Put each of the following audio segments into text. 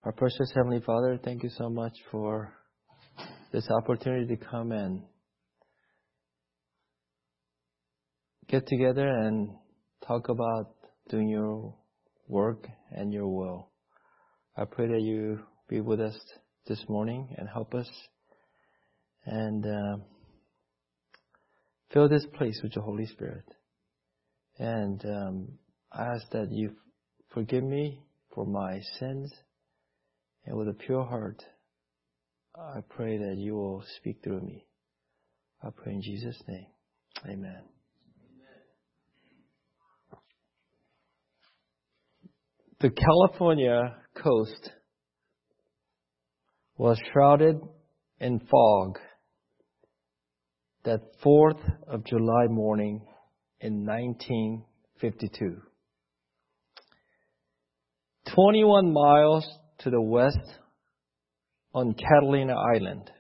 Our precious Heavenly Father, thank you so much for this opportunity to come and get together and talk about doing your work and your will. I pray that you be with us this morning and help us and fill this place with your Holy Spirit. And I ask that you forgive me for my sins. And with a pure heart, I pray that you will speak through me. I pray in Jesus' name. Amen. The California coast was shrouded in fog that 4th of July morning in 1952. 21 miles to the west on Catalina Island,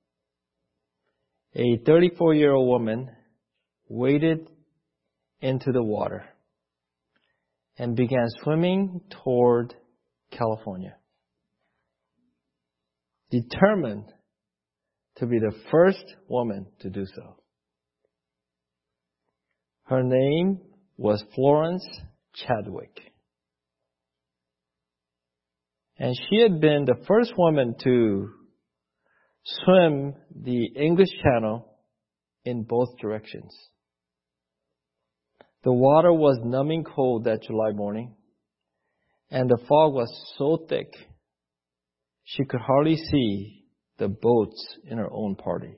a 34-year-old woman waded into the water and began swimming toward California, determined to be the first woman to do so. Her name was Florence Chadwick. And she had been the first woman to swim the English Channel in both directions. The water was numbing cold that July morning, and the fog was so thick she could hardly see the boats in her own party.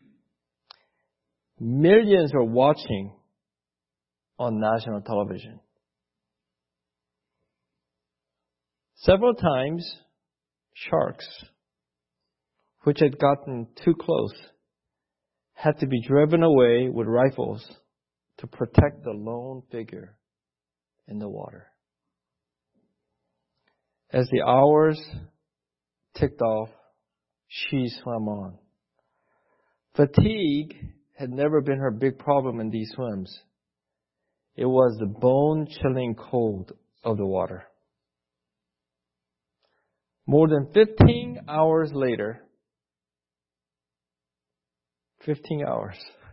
Millions were watching on national television. Several times, sharks, which had gotten too close, had to be driven away with rifles to protect the lone figure in the water. As the hours ticked off, she swam on. Fatigue had never been her big problem in these swims. It was the bone-chilling cold of the water. More than 15 hours later, 15 hours,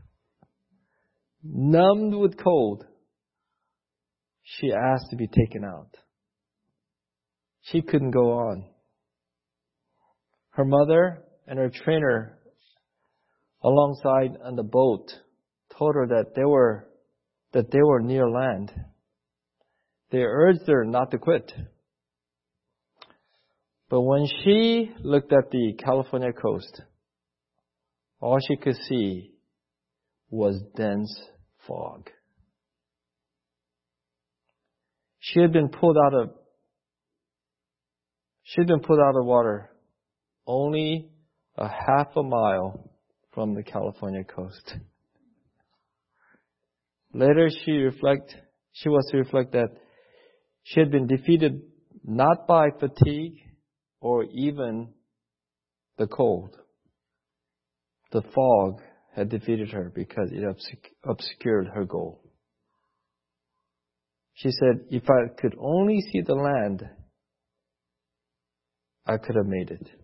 numbed with cold, she asked to be taken out. She couldn't go on. Her mother and her trainer alongside on the boat told her that they were near land. They urged her not to quit. But when she looked at the California coast, all she could see was dense fog. She had been pulled out of the water only a half a mile from the California coast. Later she was to reflect that she had been defeated not by fatigue or even the cold. The fog had defeated her because it obscured her goal. She said, if I could only see the land, I could have made it.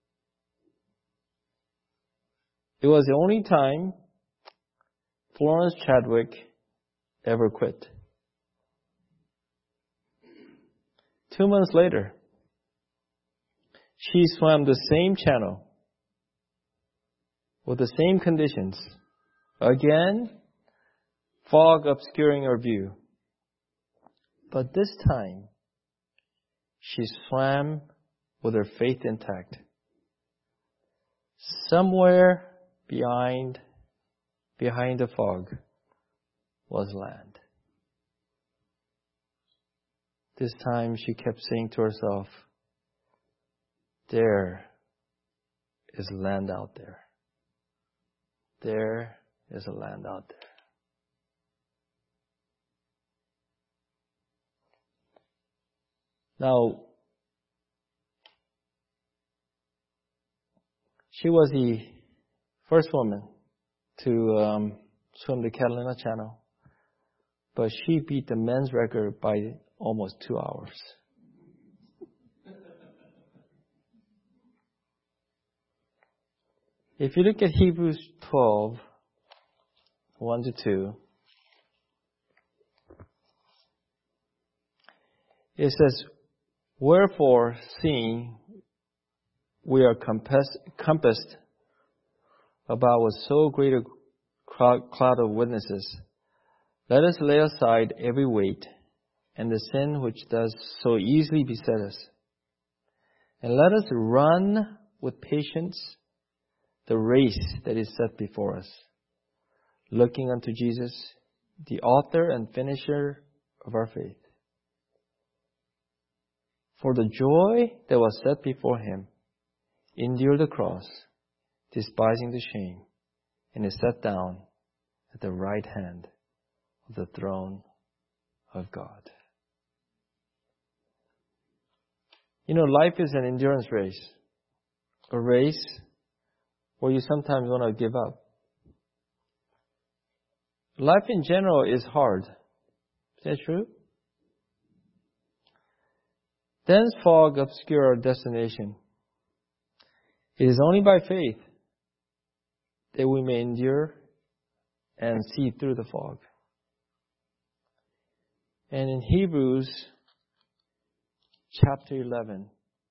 It was the only time Florence Chadwick ever quit. 2 months later, she swam the same channel with the same conditions. Again, fog obscuring her view. But this time, she swam with her faith intact. Somewhere behind the fog was land. This time she kept saying to herself, there is land out there. There is a land out there. Now, she was the first woman to swim the Catalina Channel, but she beat the men's record by almost 2 hours. If you look at Hebrews 12, 1-2, it says, wherefore, seeing we are compassed about with so great a cloud of witnesses, let us lay aside every weight and the sin which does so easily beset us, and let us run with patience the race that is set before us, looking unto Jesus, the author and finisher of our faith. For the joy that was set before him endured the cross, despising the shame, and is set down at the right hand of the throne of God. You know, life is an endurance race. A race where you sometimes want to give up. Life in general is hard. Is that true? Dense fog obscure our destination. It is only by faith that we may endure and see through the fog. And in Hebrews chapter 11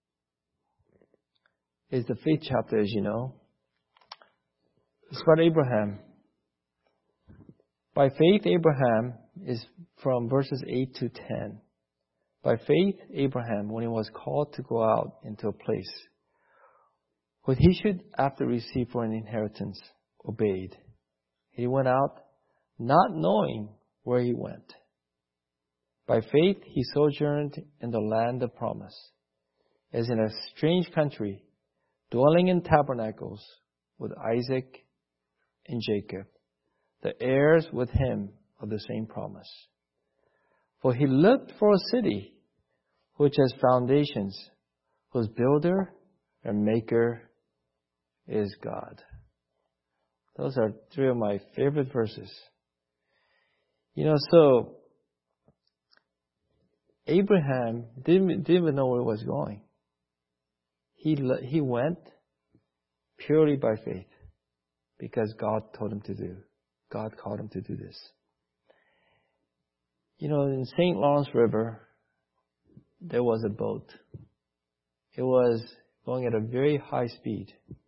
is the faith chapter, as you know. It's about Abraham. By faith, Abraham is from verses 8 to 10. By faith, Abraham, when he was called to go out into a place what he should after receive for an inheritance, obeyed. He went out not knowing where he went. By faith, he sojourned in the land of promise, as in a strange country, dwelling in tabernacles with Isaac and Jacob, the heirs with him of the same promise. For he looked for a city which has foundations, whose builder and maker is God. Those are three of my favorite verses. You know, so Abraham didn't even know where he was going. He went purely by faith because God told him to do. God called him to do this. You know, in St. Lawrence River, there was a boat. It was going at a very high speed.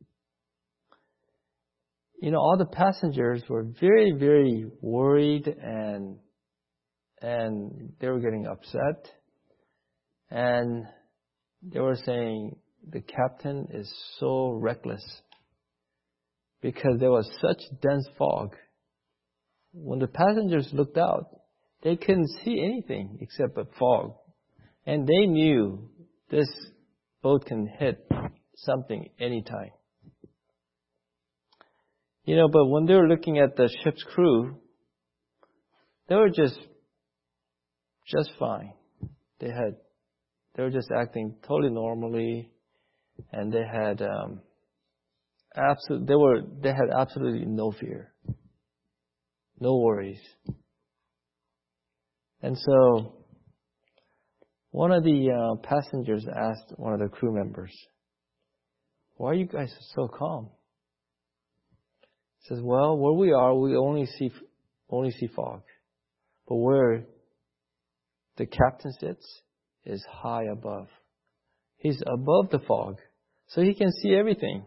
You know, all the passengers were very, very worried and they were getting upset. And they were saying the captain is so reckless because there was such dense fog. When the passengers looked out, they couldn't see anything except a fog. And they knew this boat can hit something anytime. You know, but when they were looking at the ship's crew, they were just fine. They were just acting totally normally, and they had absolutely no fear, no worries. And so one of the passengers asked one of the crew members, "Why are you guys so calm?" He says, "Well, where we are, we only see fog, but where the captain sits is high above. He's above the fog, so he can see everything."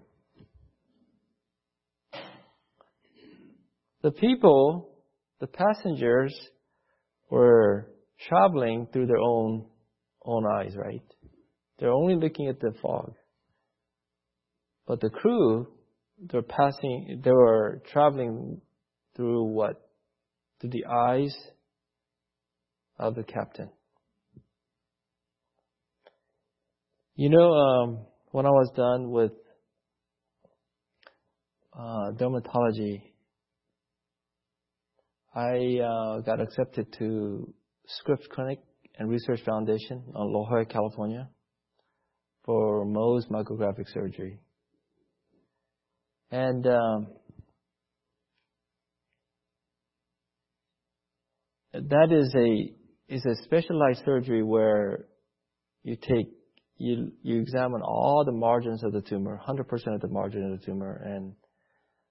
The people, the passengers, were traveling through their own eyes, right? They're only looking at the fog. But the crew, they were traveling through what? Through the eyes of the captain. You know, when I was done with dermatology, I got accepted to Scripps Clinic and Research Foundation on La Jolla, California for Mohs micrographic surgery. And that is a specialized surgery where you examine all the margins of the tumor, 100% of the margin of the tumor, and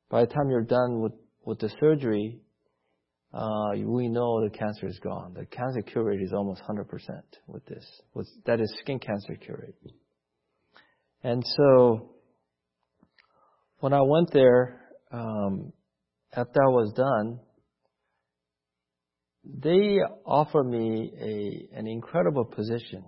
By the time you're done with the surgery, we know the cancer is gone. The cancer cure rate is almost 100% with this. That is skin cancer cure rate. And so, when I went there, after I was done, they offered me an incredible position.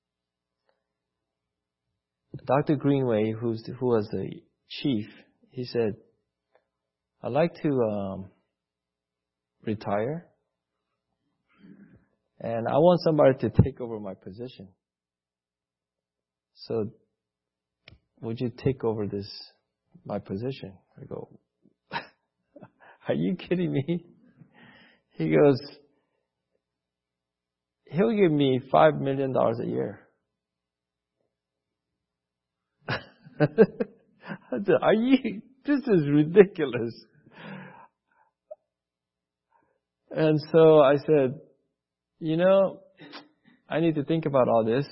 Dr. Greenway, who was the chief, he said, I'd like to retire, and I want somebody to take over my position. So, would you take over my position? I go, are you kidding me? He goes, he'll give me $5 million a year. I said, this is ridiculous. And so I said, I need to think about all this.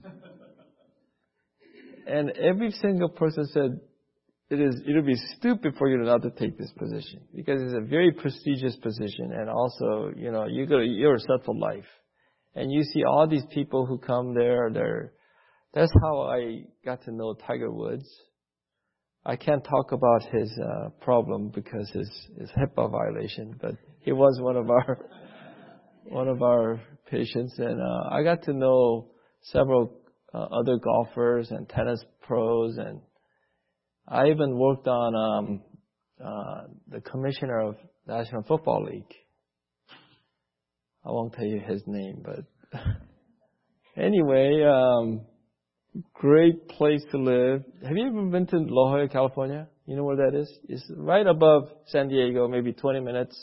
And every single person said, it'll be stupid for you not to take this position, because it's a very prestigious position, and also, you're set for life. And you see all these people who come there, that's how I got to know Tiger Woods. I can't talk about his problem because his HIPAA violation, but he was one of our patients, and I got to know several other golfers and tennis pros, and I even worked on the commissioner of National Football League. I won't tell you his name, but anyway, great place to live. Have you ever been to La Jolla, California? You know where that is? It's right above San Diego, maybe 20 minutes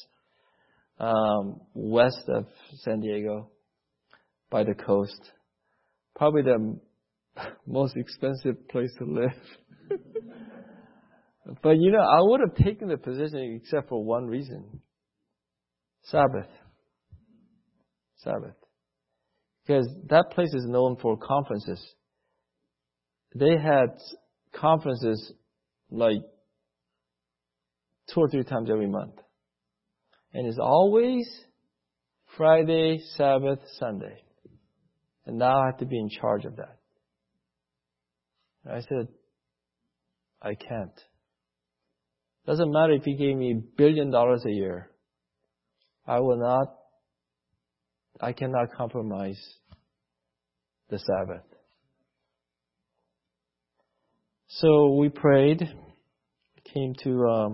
west of San Diego, by the coast. Probably the most expensive place to live. But I would have taken the position except for one reason. Sabbath. Because that place is known for conferences. They had conferences like 2 or 3 times every month. And it's always Friday, Sabbath, Sunday. And now I have to be in charge of that. And I said, I can't. Doesn't matter if you gave me $1 billion a year. I cannot compromise the Sabbath. So we prayed, came to,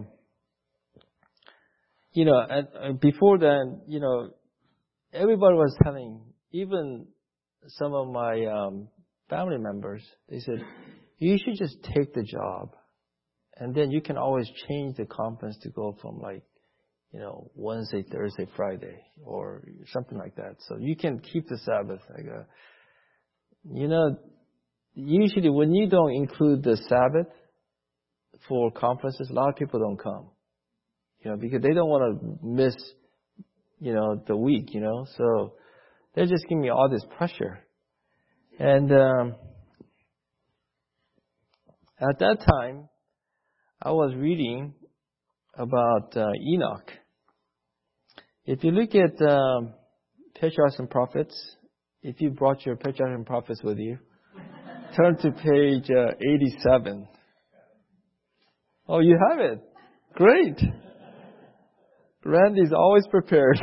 and before then, everybody was telling, even some of my family members, they said, you should just take the job. And then you can always change the conference to go from Wednesday, Thursday, Friday, or something like that. So you can keep the Sabbath. I go, usually when you don't include the Sabbath for conferences, a lot of people don't come. Because they don't want to miss, the week, So they're just giving me all this pressure. And at that time, I was reading about Enoch. If you look at Patriarchs and Prophets, if you brought your Patriarchs and Prophets with you, turn to page 87. Oh, you have it. Great. Randy's always prepared.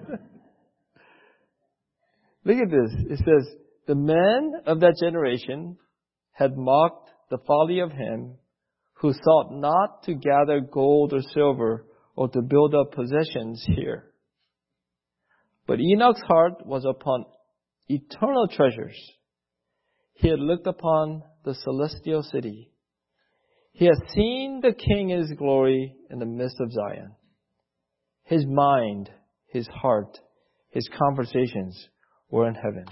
Look at this. It says, the men of that generation had mocked the folly of him who sought not to gather gold or silver or to build up possessions here. But Enoch's heart was upon eternal treasures. He had looked upon the celestial city. He had seen the King in his glory in the midst of Zion. His mind, his heart, his conversations were in heaven.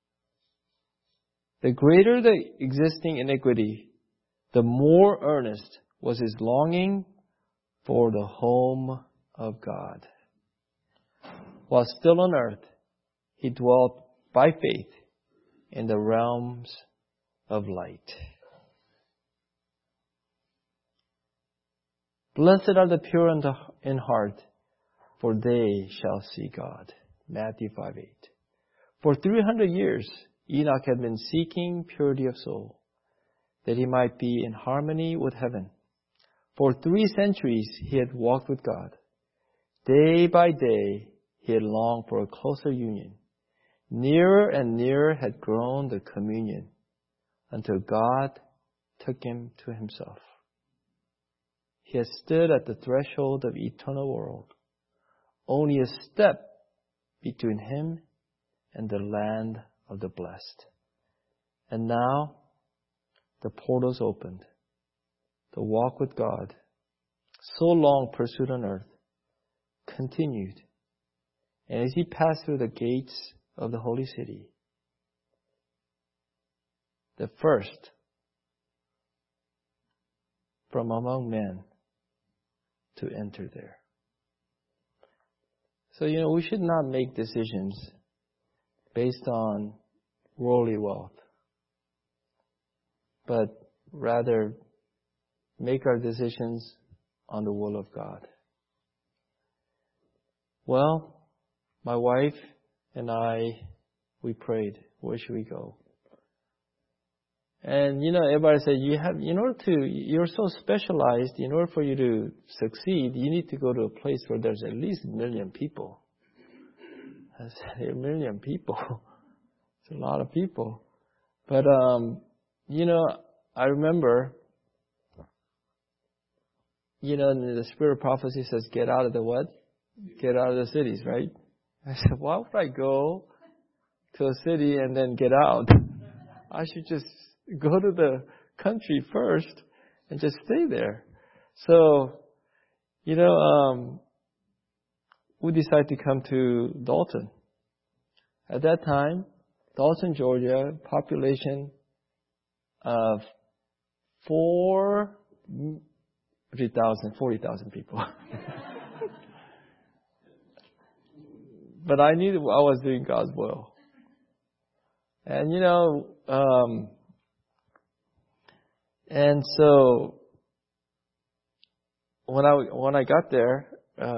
The greater the existing iniquity, the more earnest was his longing for the home of God. While still on earth, he dwelt by faith in the realms of light. Blessed are the pure in heart, for they shall see God. Matthew 5:8. For 300 years, Enoch had been seeking purity of soul, that he might be in harmony with heaven. For 3 centuries, he had walked with God. Day by day, he had longed for a closer union. Nearer and nearer had grown the communion, until God took him to himself. He had stood at the threshold of eternal world, only a step between him and the land of the blessed. And now, the portals opened. The walk with God, so long pursued on earth, continued. And as he passed through the gates of the holy city, the first from among men to enter there. So, we should not make decisions based on worldly wealth, but rather make our decisions on the will of God. Well, my wife and I, we prayed, where should we go? And, everybody said, you're so specialized, in order for you to succeed, you need to go to a place where there's at least 1 million people. I said, 1 million people? It's a lot of people. But, I remember, the spirit of prophecy says, get out of the what? Get out of the cities, right? I said, why would I go to a city and then get out? I should just go to the country first and just stay there. So, we decided to come to Dalton. At that time, Dalton, Georgia, population of 40,000 people. But I knew I was doing God's will. And, and so when I got there,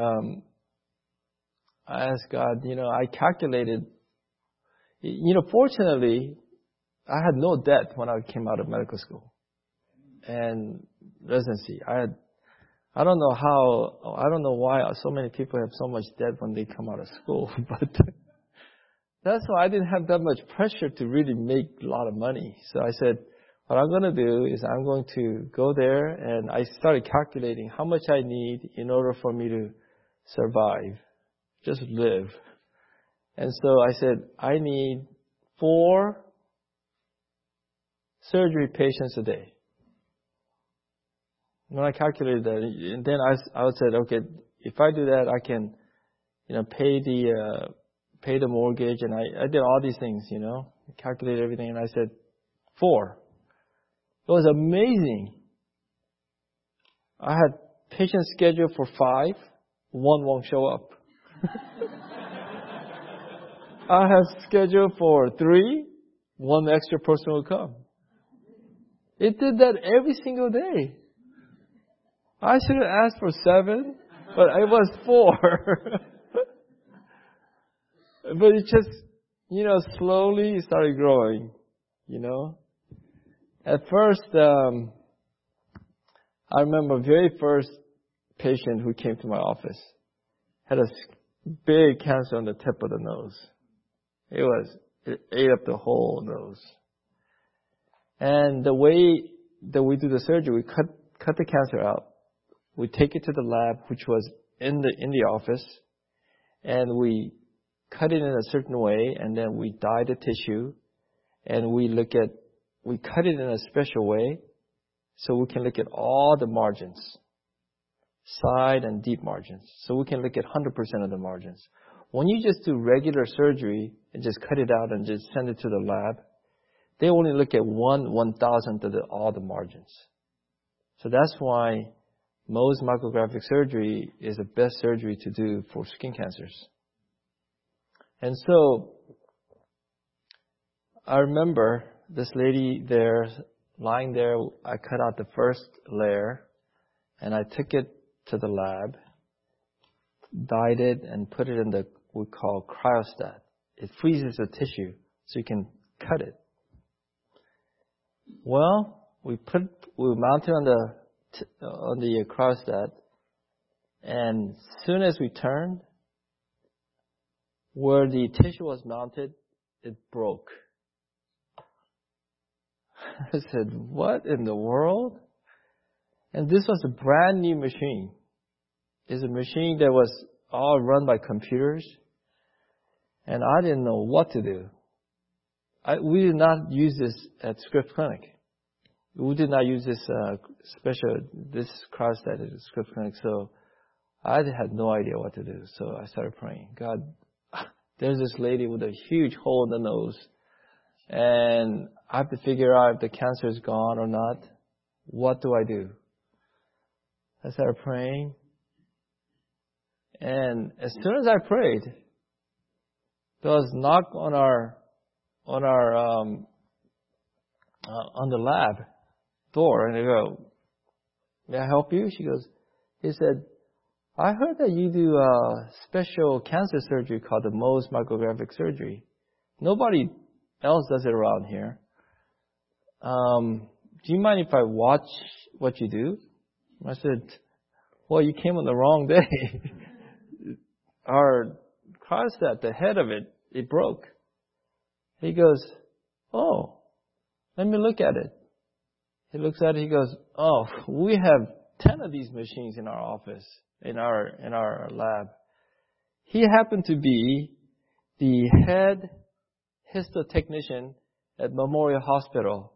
I asked God, I calculated, fortunately, I had no debt when I came out of medical school and residency. I don't know why so many people have so much debt when they come out of school, but that's why I didn't have that much pressure to really make a lot of money. So I said, what I'm going to do is I'm going to go there, and I started calculating how much I need in order for me to survive, just live. And so I said, I need 4 surgery patients a day. When I calculated that, and then I said, okay, if I do that, I can, pay the mortgage, and I did all these things, calculated everything, and I said, 4. It was amazing. I had patients scheduled for 5, 1 won't show up. I have scheduled for 3, 1 extra person will come. It did that every single day. I should have asked for 7, but it was 4. But it just, slowly started growing, At first, I remember very first patient who came to my office had a big cancer on the tip of the nose. It ate up the whole nose. And the way that we do the surgery, we cut the cancer out. We take it to the lab, which was in the office, and we cut it in a certain way, and then we dye the tissue, and we cut it in a special way, so we can look at all the margins, side and deep margins, so we can look at 100% of the margins. When you just do regular surgery and just cut it out and just send it to the lab, they only look at 1/1000th of all the margins. So that's why Mohs micrographic surgery is the best surgery to do for skin cancers. And so I remember this lady there, lying there. I cut out the first layer, and I took it to the lab, dyed it, and put it in the we call cryostat. It freezes the tissue so you can cut it. Well, we mounted on the cryostat, and as soon as we turned, where the tissue was mounted, it broke. I said, what in the world? And this was a brand new machine. It's a machine that was all run by computers. And I didn't know what to do. We did not use this at Scripps Clinic. We did not use this this cryostat at Scripps Clinic. So I had no idea what to do. So I started praying. God, there's this lady with a huge hole in the nose. And I have to figure out if the cancer is gone or not. What do I do? I started praying. And as soon as I prayed, there was a knock on the lab door, and I go, may I help you? He said, I heard that you do a special cancer surgery called the Mohs micrographic surgery. Nobody else does it around here. Do you mind if I watch what you do? I said, well, you came on the wrong day. Our cryostat, the head of it broke. He goes, oh, let me look at it. He looks at it, he goes, oh, we have 10 of these machines in our office, in our lab. He happened to be the head histotechnician at Memorial Hospital,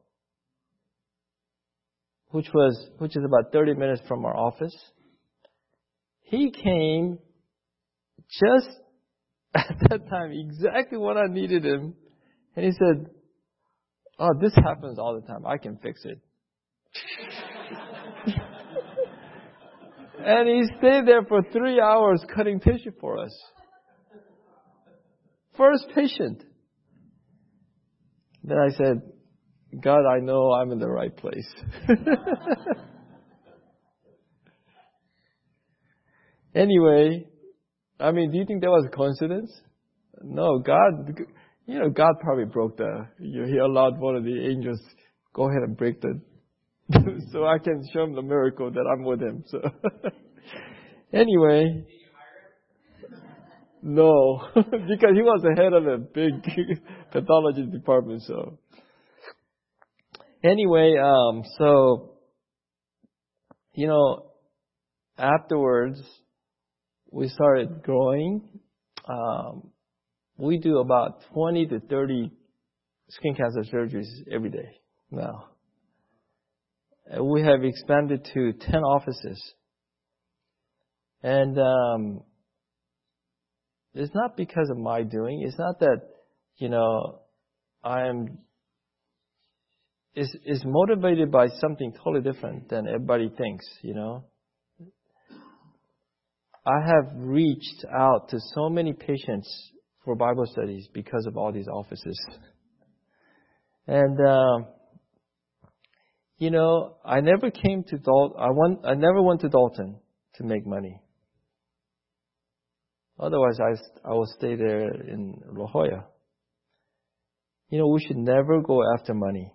which is about 30 minutes from our office. He came just at that time, exactly when I needed him. And he said, oh, this happens all the time. I can fix it. And he stayed there for 3 hours cutting tissue for us. First patient. Then I said, God, I know I'm in the right place. Anyway, I mean, do you think that was a coincidence? No, God probably broke He allowed one of the angels go ahead and break so I can show him the miracle that I'm with him. So, anyway, no, because he was the head of a big pathology department. So, anyway, afterwards, we started growing. We do about 20 to 30 skin cancer surgeries every day now. We have expanded to 10 offices. And it's not because of my doing. It's not that, it's motivated by something totally different than everybody thinks, I have reached out to so many patients for Bible studies because of all these offices. And, I never came to Dalton. I never went to Dalton to make money. Otherwise, I will stay there in La Jolla. We should never go after money.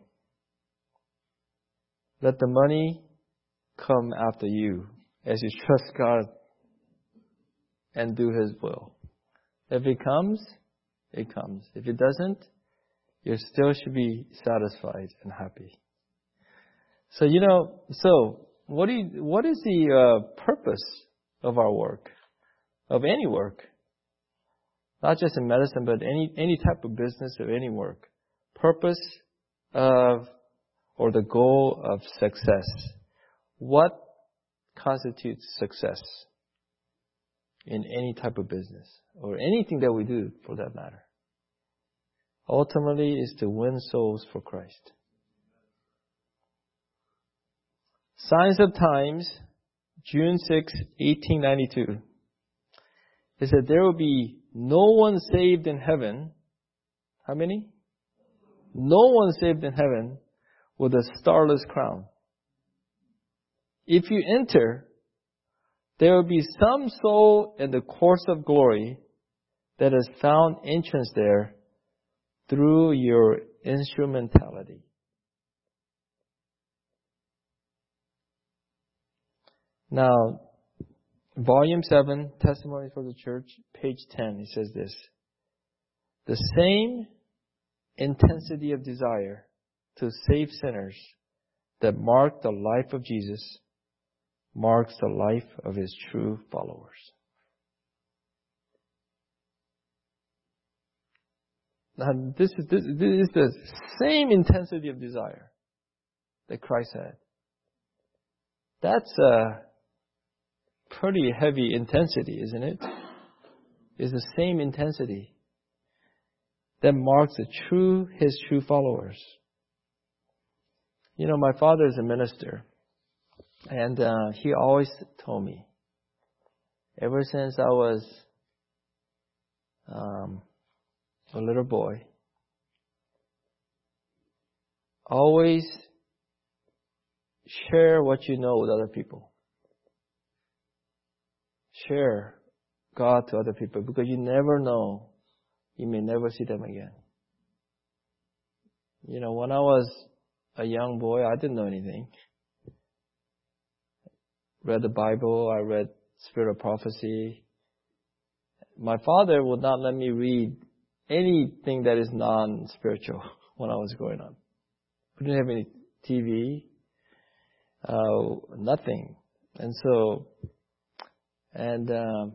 Let the money come after you as you trust God and do His will. If it comes, it comes. If it doesn't, you still should be satisfied and happy. So, what is the purpose of our work? Of any work? Not just in medicine, but any type of business or any work. Purpose or the goal of success. What constitutes success in any type of business or anything that we do for that matter? Ultimately is to win souls for Christ. Signs of Times, June 6, 1892. It said there will be no one saved in heaven. How many? No one saved in heaven with a starless crown. If you enter, there will be some soul in the course of glory that has found entrance there through your instrumentality. Now, Volume 7, Testimony for the Church, page 10, he says this. The same intensity of desire to save sinners that marked the life of Jesus marks the life of His true followers. Now, this is the same intensity of desire that Christ had. That's a pretty heavy intensity, isn't it? It's the same intensity that marks His true followers. You know, my father is a minister, and he always told me, ever since I was a little boy, always share what you know with other people. Share God to other people, because you never know, you may never see them again. You know, when I was a young boy, I didn't know anything. Read the Bible, I read Spirit of Prophecy. My father would not let me read anything that is non-spiritual when I was growing up. We didn't have any TV, nothing. And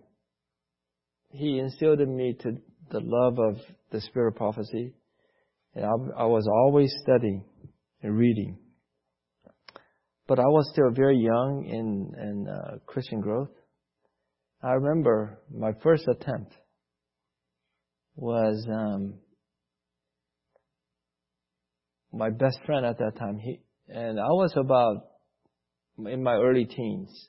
he instilled in me to the love of the Spirit of Prophecy. And I was always studying and reading. But I was still very young in Christian growth. I remember my first attempt was my best friend at that time. And I was about in my early teens.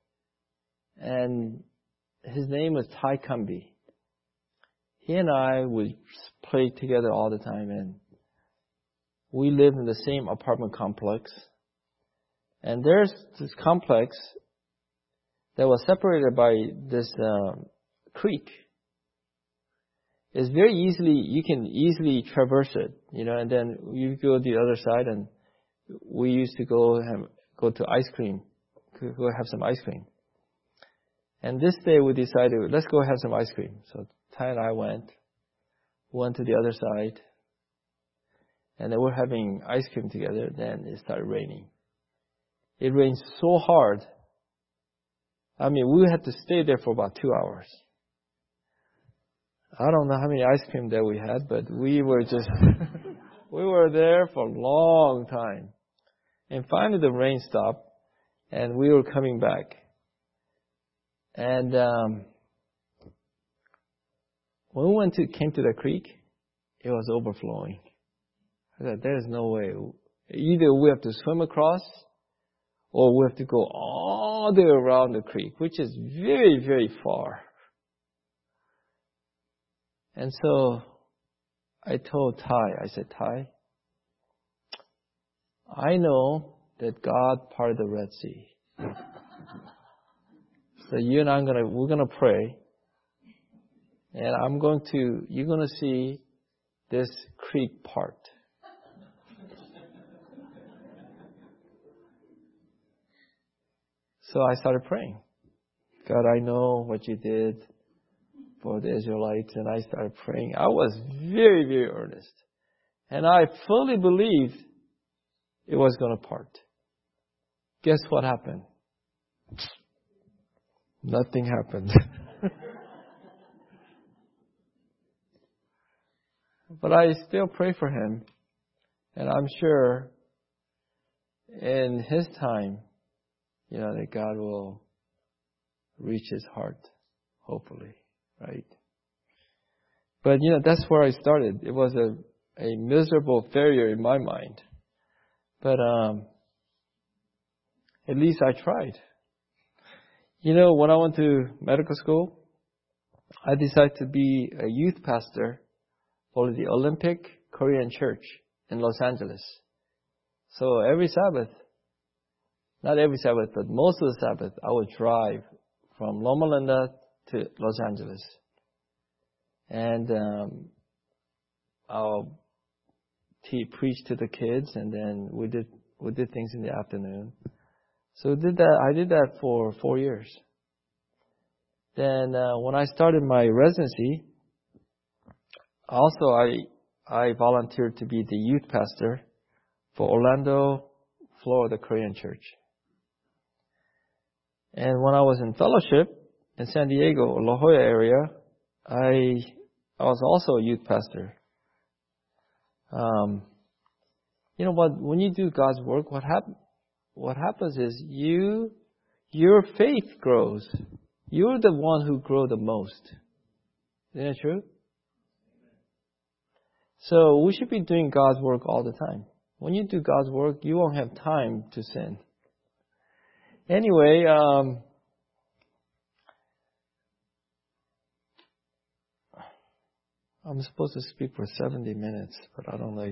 And his name was Ty Cumby. He and I would play together all the time, and we lived in the same apartment complex. And there's this complex that was separated by this creek. It's very easily, you can easily traverse it, you know, and then you go to the other side, and we used to go to ice cream, go have some ice cream. And this day we decided, let's go have some ice cream. So Ty and I went to the other side, and then we're having ice cream together. Then it started raining. It rained so hard. I mean, we had to stay there for about 2 hours. I don't know how many ice cream that we had, but we were just, we were there for a long time. And finally the rain stopped, and we were coming back. And when we came to the creek, it was overflowing. I said, there's no way. Either we have to swim across, or we have to go all the way around the creek, which is very, very far. And so I told Ty, I said, Ty, I know that God parted the Red Sea. So you and I we're gonna pray, and you're gonna see this creek part. So I started praying. God, I know what you did for the Israelites, and I started praying. I was very, very earnest. And I fully believed it was going to part. Guess what happened? Nothing happened. But I still pray for him, and I'm sure in his time, you know, that God will reach his heart, hopefully, right? But, you know, that's where I started. It was a miserable failure in my mind. But at least I tried. You know, when I went to medical school, I decided to be a youth pastor for the Olympic Korean Church in Los Angeles. So every Sabbath, not every Sabbath, but most of the Sabbath, I would drive from Loma Linda to Los Angeles. And I'll preach to the kids, and then we did things in the afternoon. So I did that for 4 years. Then when I started my residency, also I volunteered to be the youth pastor for Orlando, Florida Korean Church. And when I was in fellowship in San Diego, La Jolla area, I was also a youth pastor. You know what? When you do God's work, what happens is your faith grows. You're the one who grows the most. Isn't that true? So we should be doing God's work all the time. When you do God's work, you won't have time to sin. Anyway, I'm supposed to speak for 70 minutes, but I don't know if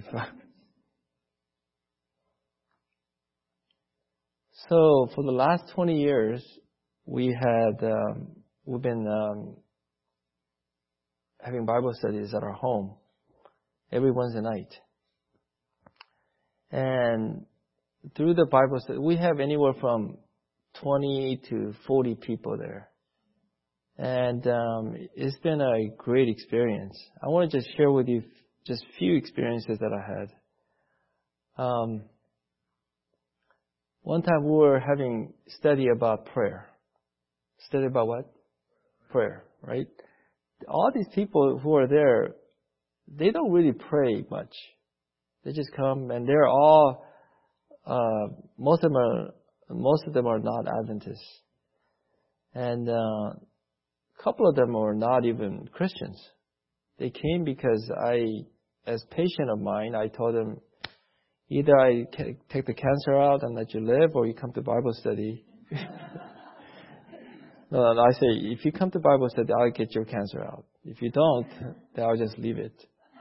So for the last 20 years, we've been having Bible studies at our home every Wednesday night. And through the Bible study, we have anywhere from 20 to 40 people there. And it's been a great experience. I want to just share with you just a few experiences that I had. One time we were having study about prayer. Study about what? Prayer, right? All these people who are there, they don't really pray much. They just come, and they're all, most of them are not Adventists. And a couple of them are not even Christians. They came because as patient of mine, I told them, either I take the cancer out and let you live, or you come to Bible study. No, I say, if you come to Bible study, I'll get your cancer out. If you don't, then I'll just leave it.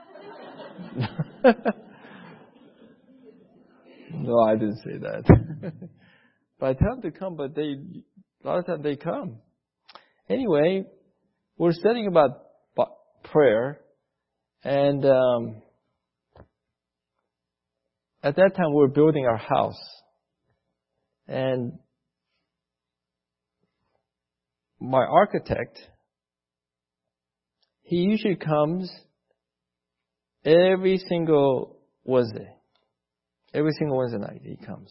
No, I didn't say that. But I tell them to come, but a lot of times they come. Anyway, we're studying about prayer, and at that time we were building our house. And my architect, he usually comes every single Wednesday. Every single Wednesday night he comes.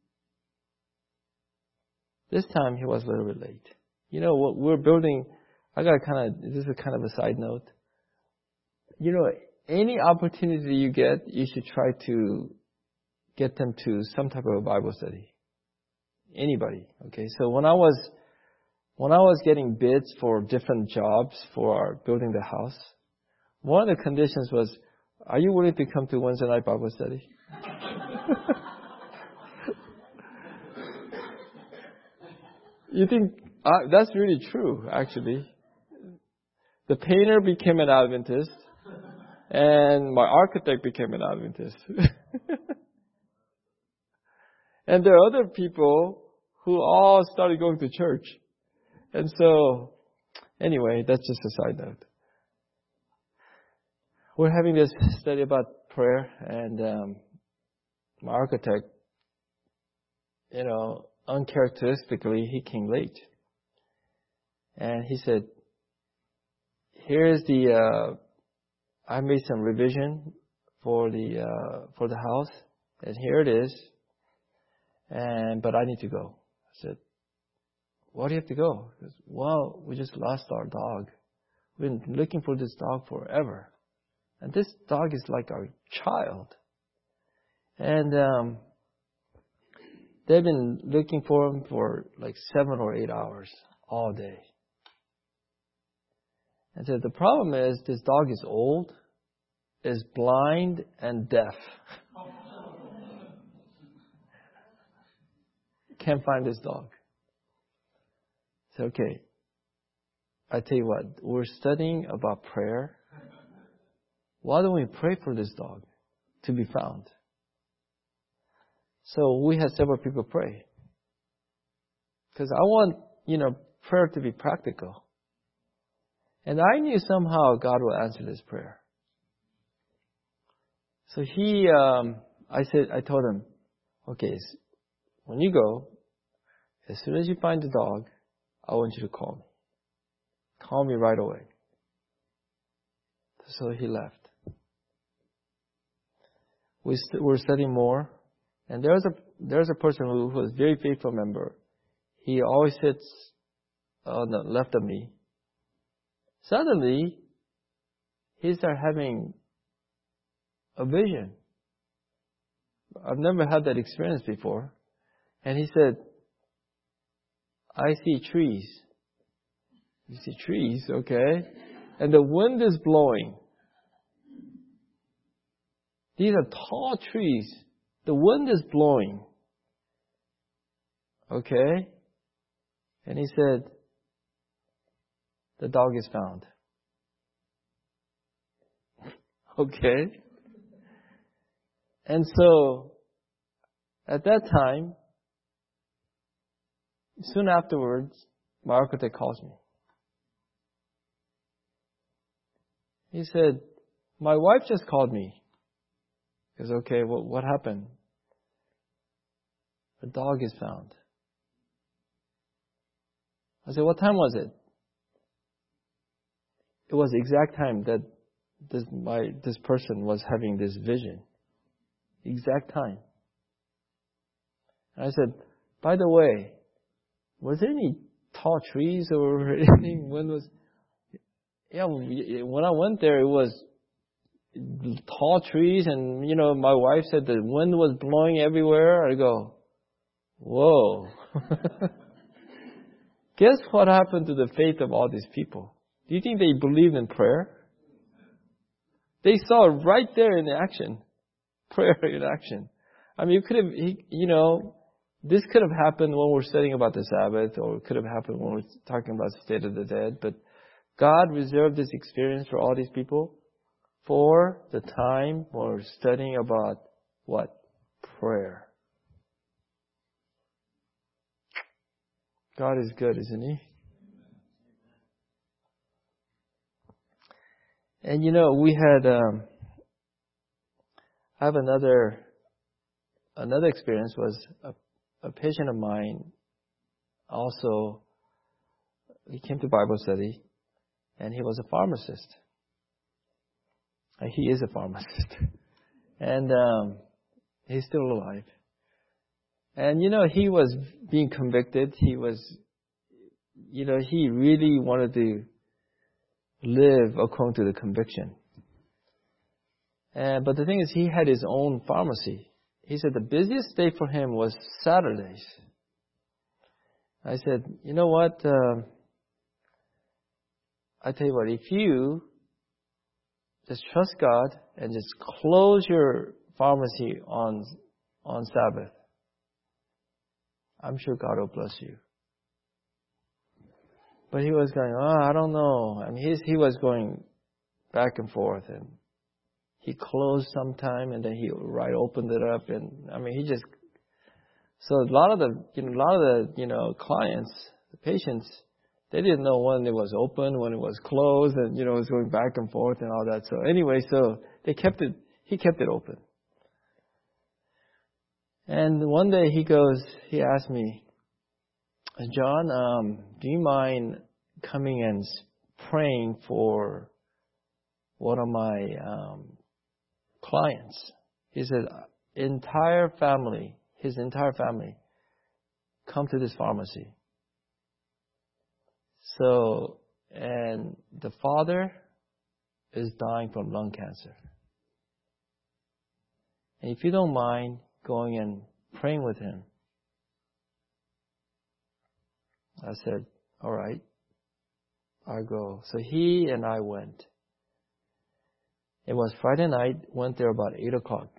This time he was a little bit late. You know what we're building, this is kind of a side note. You know, any opportunity you get, you should try to get them to some type of a Bible study. Anybody, okay? So when I was getting bids for different jobs for building the house, one of the conditions was, are you willing to come to Wednesday night Bible study? You think that's really true, actually. The painter became an Adventist, and my architect became an Adventist. And there are other people who all started going to church. And so, anyway, that's just a side note. We're having this study about prayer, and my architect, you know, uncharacteristically, he came late. And he said, here's I made some revision for the house, and here it is. But I need to go. I said, why do you have to go? He goes, well, we just lost our dog. We've been looking for this dog forever. And this dog is like our child. And they've been looking for him for like 7 or 8 hours all day. And so the problem is this dog is old, is blind, and deaf. Can't find this dog. So, okay, I tell you what, we're studying about prayer. Why don't we pray for this dog to be found? So we had several people pray. Because I want, prayer to be practical. And I knew somehow God will answer this prayer. So I told him, okay, when you go, as soon as you find the dog, I want you to call me. Call me right away. So he left. We're studying more. And there's a person who was a very faithful member. He always sits on the left of me. Suddenly, he started having a vision. I've never had that experience before. And he said, I see trees. You see trees, okay? And the wind is blowing. These are tall trees. The wind is blowing. Okay? And he said, the dog is found. Okay? And so, at that time, soon afterwards, my architect calls me. He said, my wife just called me. He goes, okay, well, what happened? The dog is found. I said, what time was it? It was the exact time that this person was having this vision. Exact time. And I said, by the way, was there any tall trees or anything? When I went there, it was tall trees, and my wife said the wind was blowing everywhere. I go, whoa. Guess what happened to the faith of all these people? Do you think they believed in prayer? They saw it right there in action. Prayer in action. I mean, this could have happened when we're studying about the Sabbath, or it could have happened when we're talking about the state of the dead. But God reserved this experience for all these people for the time when we're studying about what? Prayer. God is good, isn't He? And we had, I have another experience was a patient of mine also, he came to Bible study, and he was a pharmacist. He is a pharmacist. And he's still alive. And he was being convicted. He was, he really wanted to live according to the conviction. But the thing is, he had his own pharmacy. He said the busiest day for him was Saturdays. I said, you know what? I tell you what, if you just trust God and just close your pharmacy on Sabbath, I'm sure God will bless you. But he was going, I don't know. I mean, he was going back and forth, and he closed sometime, and then he opened it up, and I mean, he just. So a lot of the clients, the patients, they didn't know when it was open, when it was closed, and it was going back and forth and all that. So anyway, he kept it open. And one day he asked me, John, do you mind coming and praying for one of my clients? He said, his entire family, come to this pharmacy. So, and the father is dying from lung cancer. And if you don't mind going and praying with him, I said, all right, I'll go. So he and I went. It was Friday night, went there about 8 o'clock.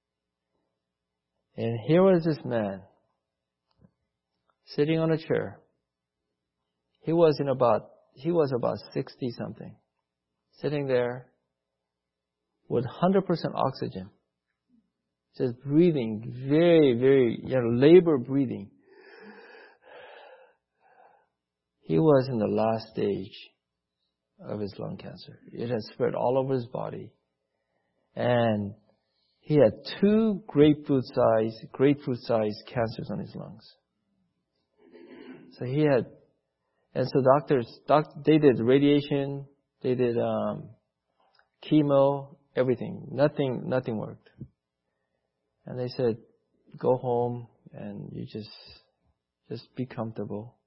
And here was this man, sitting on a chair. He was about 60 something, sitting there with 100% oxygen, just breathing, very, very, labor breathing. he was in the last stage of his lung cancer. It had spread all over his body. And he had 2 grapefruit-sized cancers on his lungs. So they did radiation, they did chemo, everything. Nothing worked. And they said, go home and you just be comfortable.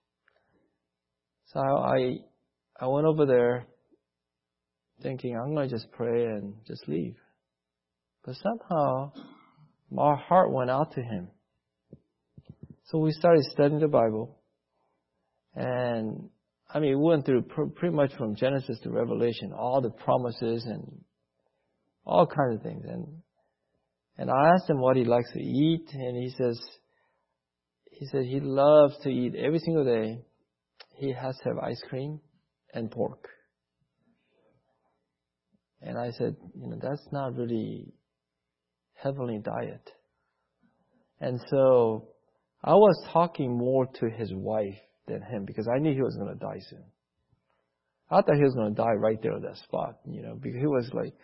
So I went over there thinking, I'm going to just pray and just leave. But somehow, my heart went out to him. So we started studying the Bible. And, we went through pretty much from Genesis to Revelation, all the promises and all kinds of things. And I asked him what he likes to eat, and he said he loves to eat every single day. He has to have ice cream and pork. And I said, that's not really heavenly diet. And so I was talking more to his wife than him because I knew he was going to die soon. I thought he was going to die right there on that spot, because he was like,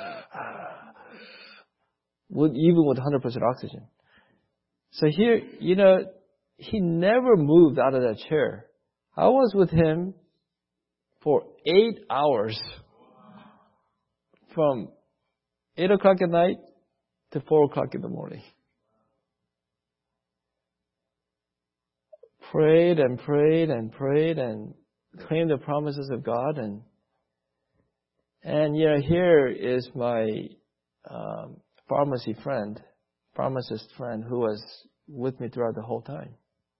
even with 100% oxygen. So here, he never moved out of that chair. I was with him for 8 hours. From 8 o'clock at night to 4 o'clock in the morning. Prayed and prayed and prayed and claimed the promises of God. And here is my pharmacist friend who was with me throughout the whole time.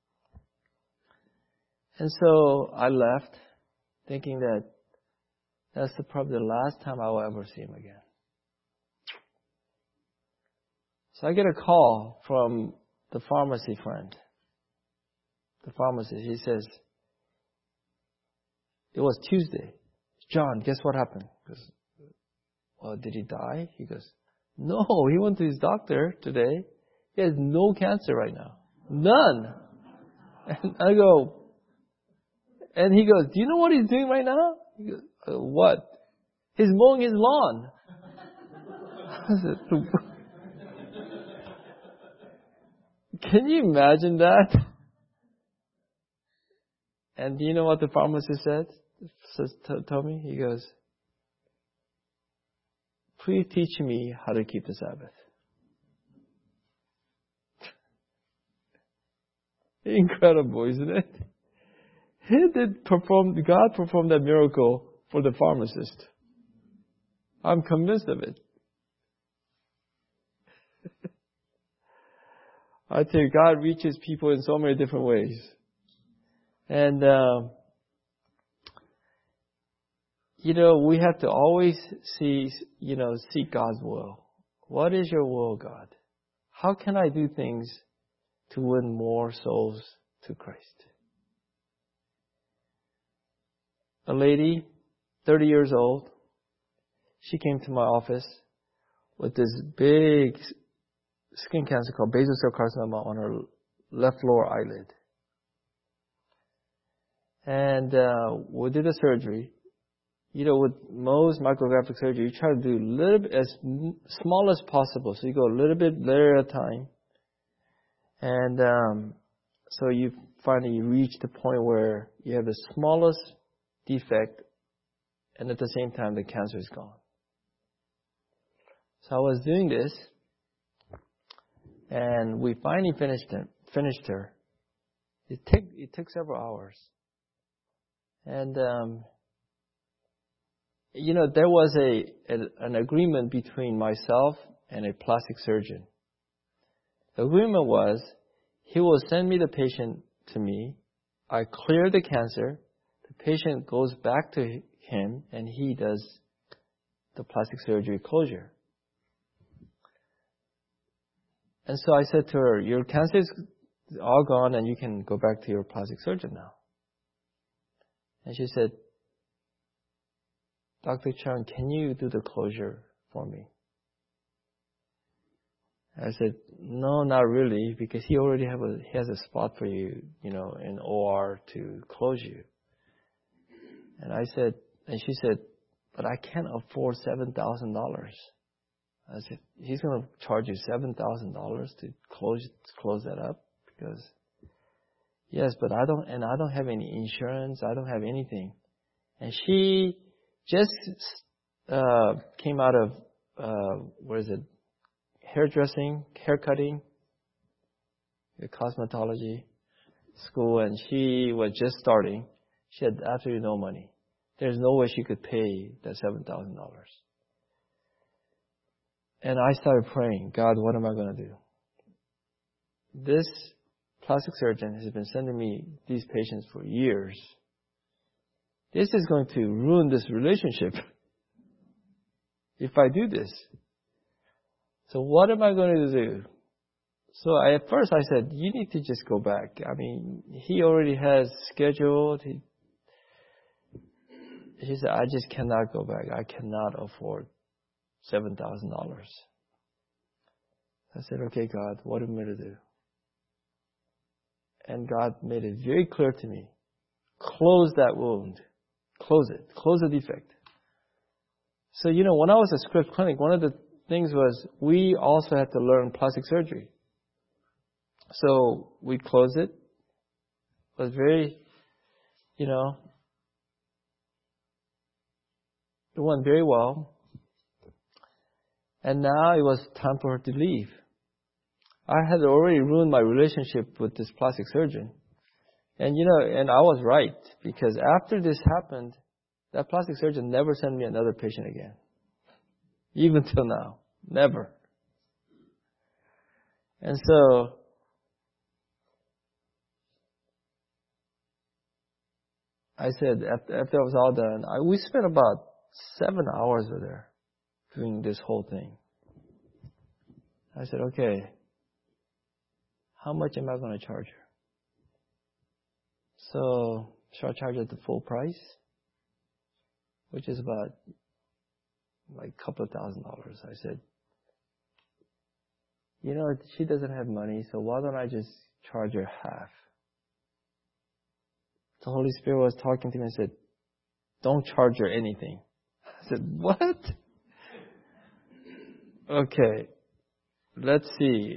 And so I left thinking that that's probably the last time I will ever see him again. So I get a call from the pharmacy friend. The pharmacist, he says, it was Tuesday. John, guess what happened? He goes, well, did he die? He goes, no, he went to his doctor today. He has no cancer right now. None. And I go, and he goes, do you know what he's doing right now? He goes, what? He's mowing his lawn. I said, can you imagine that? And do you know what the pharmacist told me? He goes, please teach me how to keep the Sabbath. Incredible, isn't it? God performed that miracle for the pharmacist. I'm convinced of it. I tell you, God reaches people in so many different ways. And, we have to always seek God's will. What is your will, God? How can I do things to win more souls to Christ? A lady, 30 years old, she came to my office with this big skin cancer called basal cell carcinoma on her left lower eyelid. And we did a surgery. With most micrographic surgery, you try to do a little bit as small as possible. So you go a little bit layer at a time. And so you finally reach the point where you have the smallest defect, and at the same time the cancer is gone. So I was doing this, and we finally finished her. It took several hours. And there was an agreement between myself and a plastic surgeon. The agreement was, he will send me the patient to me. I clear the cancer. The patient goes back to him, and he does the plastic surgery closure. And so I said to her, your cancer is all gone, and you can go back to your plastic surgeon now. And she said, Dr. Chung, can you do the closure for me? I said, no, not really, because he already has a spot for you, in OR to close you. And she said, but I can't afford $7,000. I said, he's going to charge you $7,000 to close that up? Because, yes, but I don't have any insurance. I don't have anything. And she just came out of, hairdressing, haircutting, cosmetology school, and she was just starting. She had absolutely no money. There's no way she could pay that $7,000. And I started praying, God, what am I going to do? This plastic surgeon has been sending me these patients for years. This is going to ruin this relationship if I do this. So what am I going to do? So at first I said, you need to just go back. I mean, he already has scheduled. She said, I just cannot go back. I cannot afford $7,000. I said, okay, God, what am I going to do? And God made it very clear to me. Close that wound. Close it. Close the defect. So, when I was at Scripps Clinic, one of the things was we also had to learn plastic surgery. So we closed it. It was very, it went very well. And now it was time for her to leave. I had already ruined my relationship with this plastic surgeon. And and I was right, because after this happened, that plastic surgeon never sent me another patient again. Even till now. Never. And so, I said, after it was all done, we spent about 7 hours with her doing this whole thing. I said, okay, how much am I going to charge her? So, should I charge her the full price? Which is about a couple of $1,000. I said, she doesn't have money, so why don't I just charge her half? The Holy Spirit was talking to me and said, don't charge her anything. I said, what? Okay, let's see.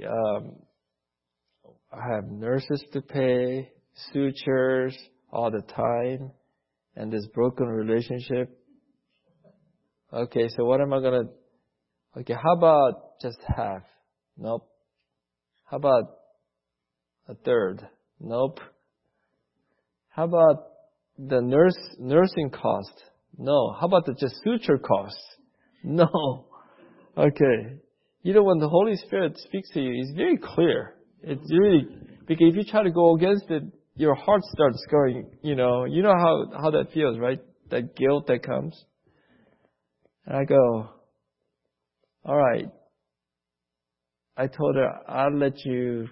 I have nurses to pay, sutures all the time, and this broken relationship. Okay, so what am I going to... Okay, how about just half? Nope. How about a third? Nope. How about the nursing cost? No. How about the just suture cost? No. Okay. When the Holy Spirit speaks to you, it's very clear. It's really, because if you try to go against it, your heart starts going, you know how that feels, right? That guilt that comes. And I go, all right. I told her, I'll let you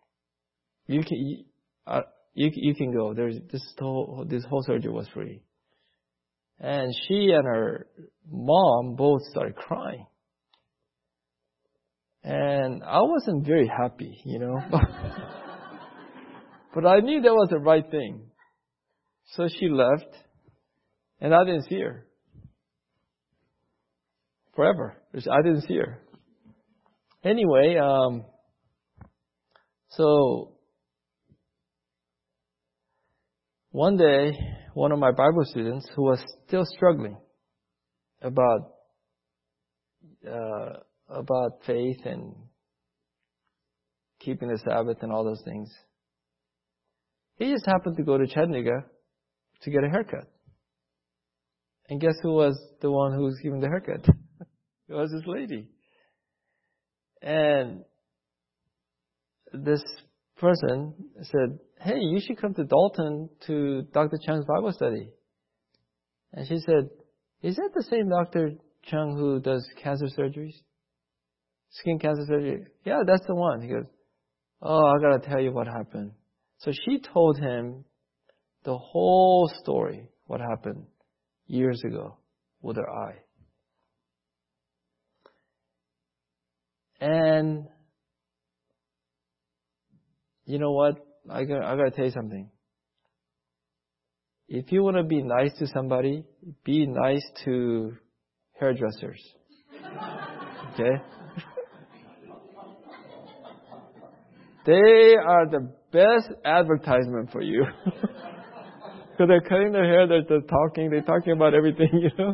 can go. This whole surgery was free. And she and her mom both started crying. And I wasn't very happy, But I knew that was the right thing. So she left, and I didn't see her. Forever. I didn't see her. Anyway, so one day, one of my Bible students who was still struggling about faith and keeping the Sabbath and all those things, he just happened to go to Chattanooga to get a haircut. And guess who was the one who was giving the haircut? It was this lady. And this person said, hey, you should come to Dalton to Dr. Chung's Bible study. And she said, is that the same Dr. Chung who does cancer surgeries? Skin cancer surgery? Yeah, that's the one. He goes, oh, I got to tell you what happened. So she told him the whole story, what happened years ago with her eye. And you know what? I gotta tell you something. If you want to be nice to somebody, be nice to hairdressers. Okay? They are the best advertisement for you. Because they're cutting their hair, they're talking about everything, you know.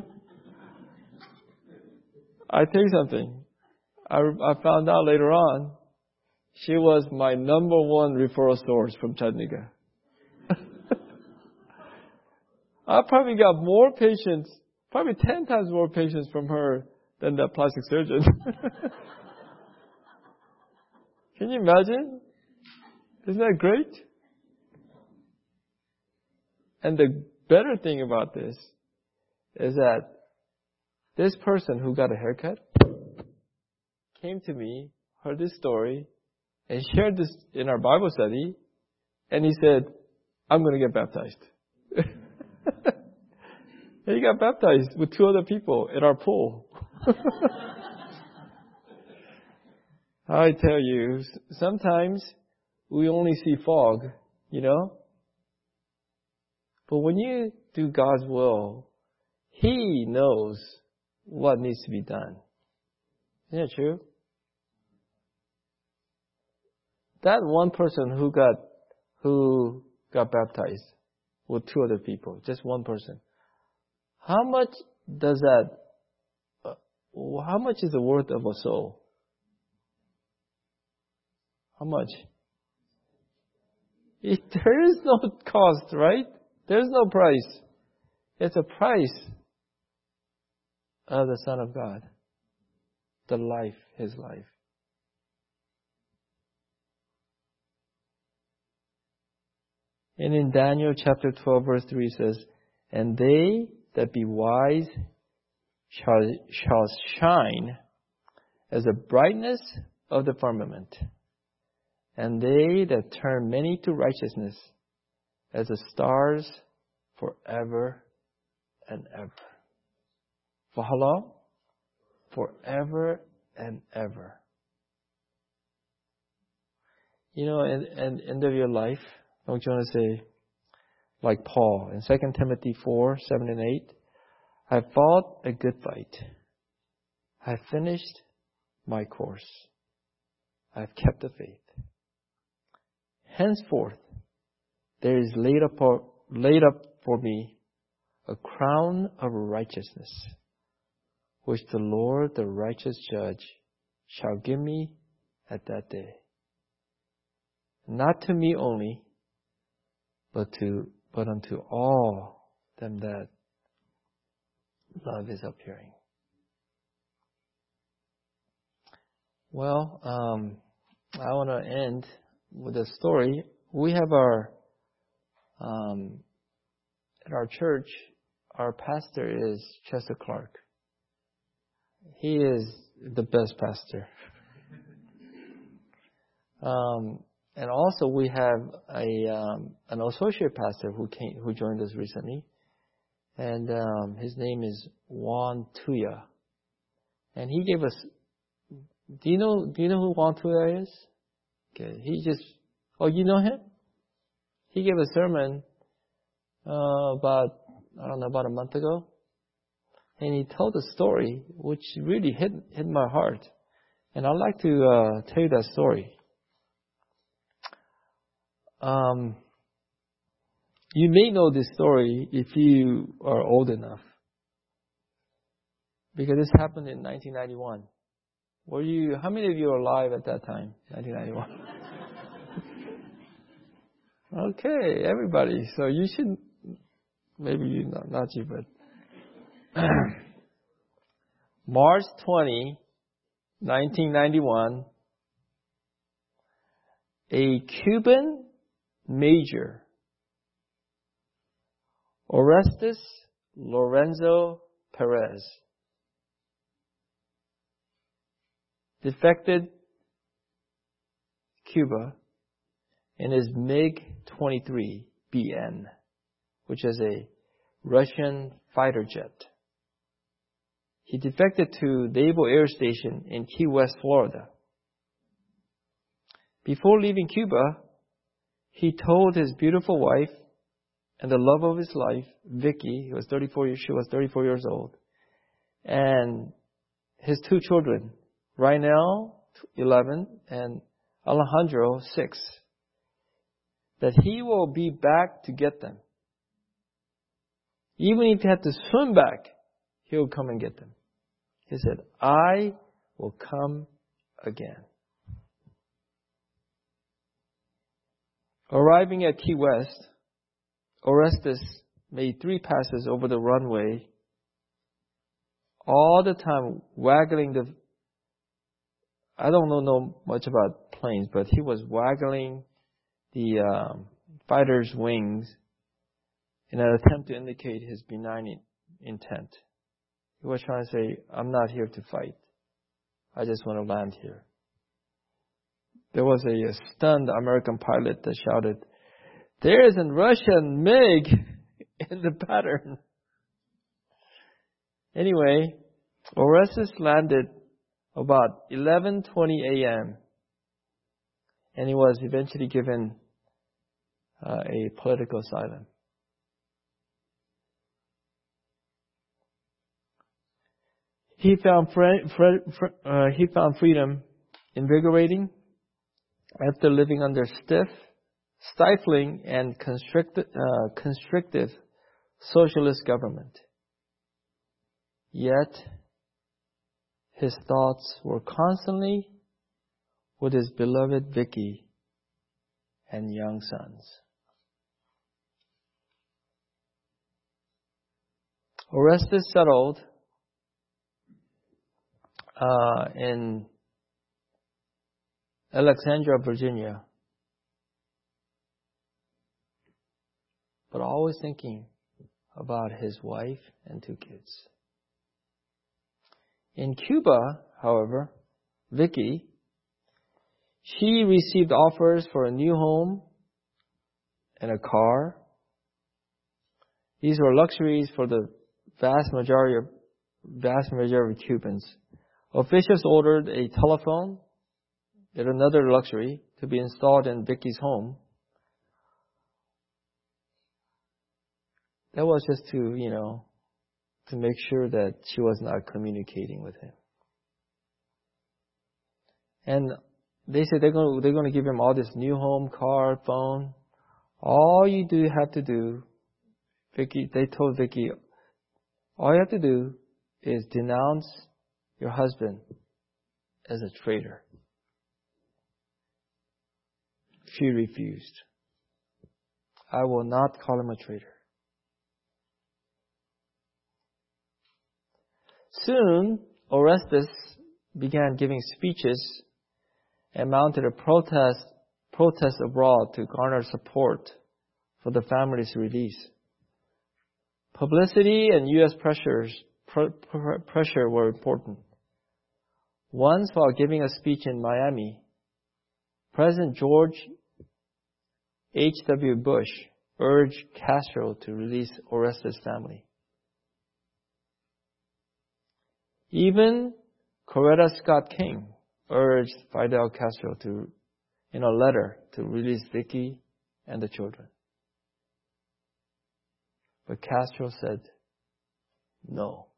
I tell you something. I found out later on, she was my number one referral source from Chattanooga. I probably got more patients, probably 10 times more patients from her than the plastic surgeon. Can you imagine? Isn't that great? And the better thing about this is that this person who got a haircut came to me, heard this story, and shared this in our Bible study, and he said, I'm going to get baptized. And he got baptized with 2 other people at our pool. I tell you, sometimes we only see fog, you know. But when you do God's will, He knows what needs to be done. Isn't that true? That one person who got baptized with 2 other people, just one person. How much is the worth of a soul? How much? There is no cost, right? There's no price. It's a price of the Son of God. The life, His life. And in Daniel chapter 12 verse 3 says, and they that be wise shall shine as the brightness of the firmament, and they that turn many to righteousness as the stars forever and ever. For how long? Forever and ever. You know, at the end of your life, don't you want to say, like Paul in 2 Timothy 4, 7 and 8, I fought a good fight. I have finished my course. I have kept the faith. Henceforth, there is laid up for me a crown of righteousness, which the Lord, the righteous judge, shall give me at that day. Not to me only, but unto all them that love His appearing. Well, I want to end with a story. We have at our church, our pastor is Chester Clark. He is the best pastor. And also we have an associate pastor who joined us recently, and his name is Juan Tuya. And he gave us. Do you know who Juan Tuya is? Okay, you know him? He gave a sermon about a month ago, and he told a story which really hit my heart, and I'd like to tell you that story. You may know this story if you are old enough, because this happened in 1991. How many of you are alive at that time, 1991? Okay, everybody. So you should, maybe you, not you, but March 20, 1991, a Cuban major, Orestes Lorenzo Perez, defected Cuba in his MiG-23 BN, which is a Russian fighter jet. He defected to Naval Air Station in Key West, Florida. Before leaving Cuba, he told his beautiful wife and the love of his life, Vicky, she was 34 years old, and his two children, Rhinell, 11, and Alejandro, 6, that he will be back to get them. Even if he had to swim back, he will come and get them. He said, I will come again. Arriving at Key West, Orestes made 3 passes over the runway, all the time waggling I don't know much about planes, but he was waggling the fighter's wings in an attempt to indicate his benign intent. He was trying to say, I'm not here to fight. I just want to land here. There was a stunned American pilot that shouted, there is a Russian MiG in the pattern. Anyway, Orestes landed about 11:20 a.m. and he was eventually given a political asylum. He found freedom invigorating after living under stifling and constrictive socialist government. Yet, his thoughts were constantly with his beloved Vicky and young sons. Orestes settled in Alexandria, Virginia, but always thinking about his wife and 2 kids. In Cuba, however, Vicky, she received offers for a new home and a car. These were luxuries for the vast majority of Cubans. Officials ordered a telephone, yet another luxury, to be installed in Vicky's home. That was just to make sure that she was not communicating with him. And they said they're going to give him all this new home, car, phone. All you have to do, they told Vicky, all you have to do is denounce your husband as a traitor. She refused. I will not call him a traitor. Soon, Orestes began giving speeches and mounted a protest abroad to garner support for the family's release. Publicity and U.S. pressure were important. Once, while giving a speech in Miami, President George H.W. Bush urged Castro to release Orestes' family. Even Coretta Scott King urged Fidel Castro in a letter to release Vicky and the children. But Castro said no.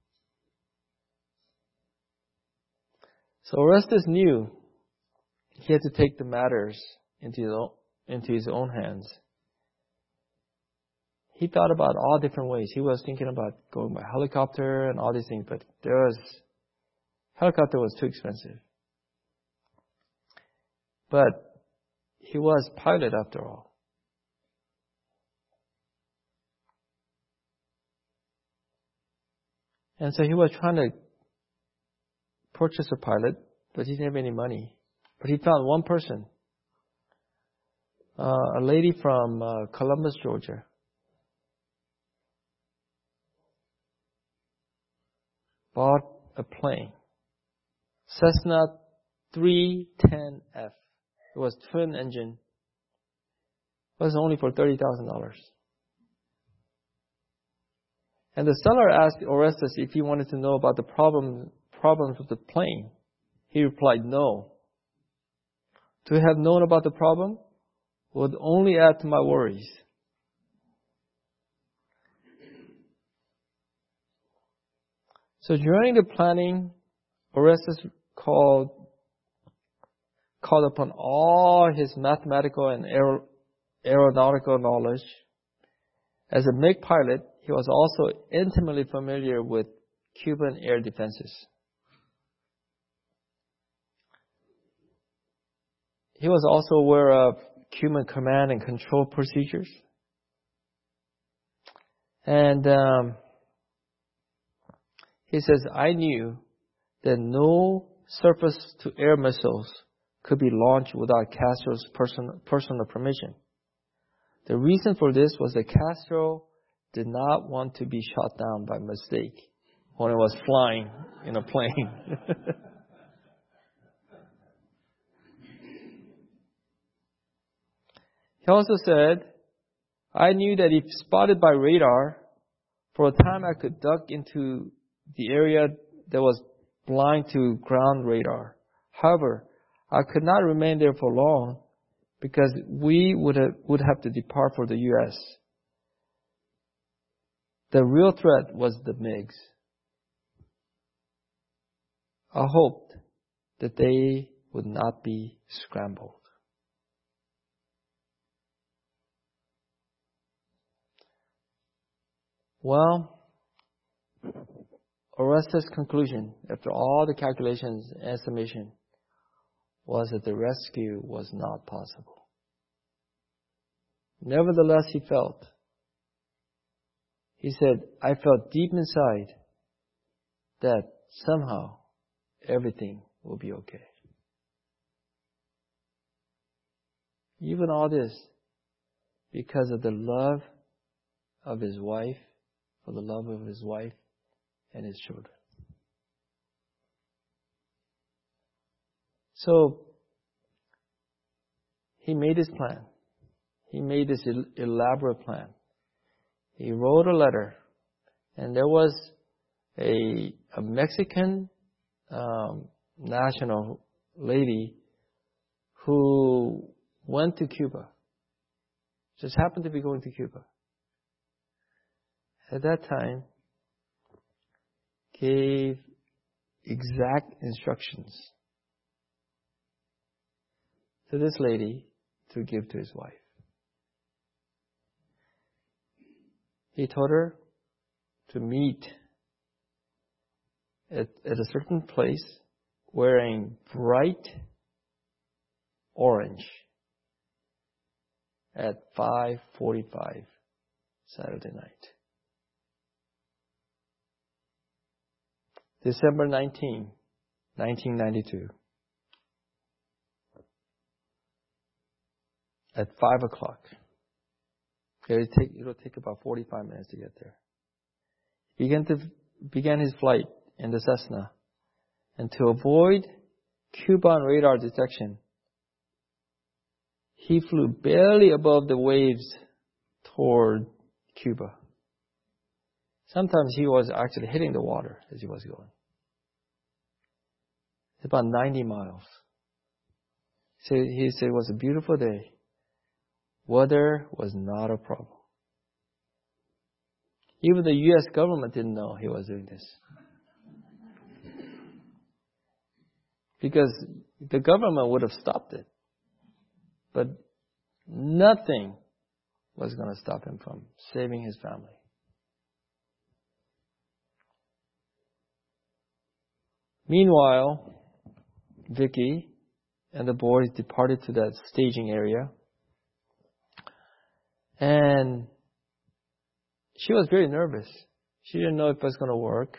So Orestes knew he had to take the matters into his own hands. He thought about all different ways. He was thinking about going by helicopter and all these things, but helicopter was too expensive. But he was pilot after all. And so he was trying to purchase a pilot, but he didn't have any money. But he found one person, a lady from Columbus, Georgia. Bought a plane, Cessna 310F. It was twin engine. It was only for $30,000. And the seller asked Orestes if he wanted to know about the problems with the plane. He replied, no. To have known about the problem would only add to my worries. So during the planning, Orestes called upon all his mathematical and aeronautical knowledge. As a MiG pilot, he was also intimately familiar with Cuban air defenses. He was also aware of Cuban command and control procedures. And he says, I knew that no surface-to-air missiles could be launched without Castro's personal permission. The reason for this was that Castro did not want to be shot down by mistake when he was flying in a plane. He also said, I knew that if spotted by radar, for a time I could duck into the area that was blind to ground radar. However, I could not remain there for long because we would have to depart for the U.S. The real threat was the MiGs. I hoped that they would not be scrambled. Well, Orestes' conclusion, after all the calculations and estimation, was that the rescue was not possible. Nevertheless, he said, I felt deep inside that somehow everything will be okay. Even all this because of the love of his wife, for the love of his wife and his children. So, he made his plan. He made this elaborate plan. He wrote a letter, and there was a Mexican national lady who went to Cuba. Just happened to be going to Cuba. At that time, gave exact instructions to this lady to give to his wife. He told her to meet at a certain place wearing bright orange at 5:45 Saturday night. December 19, 1992. At 5 o'clock. It'll take about 45 minutes to get there. He began his flight in the Cessna. And to avoid Cuban radar detection, he flew barely above the waves toward Cuba. Sometimes he was actually hitting the water as he was going. It's about 90 miles. So he said it was a beautiful day. Weather was not a problem. Even the U.S. government didn't know he was doing this. Because the government would have stopped it. But nothing was going to stop him from saving his family. Meanwhile, Vicky and the boys departed to that staging area. And she was very nervous. She didn't know if it was going to work.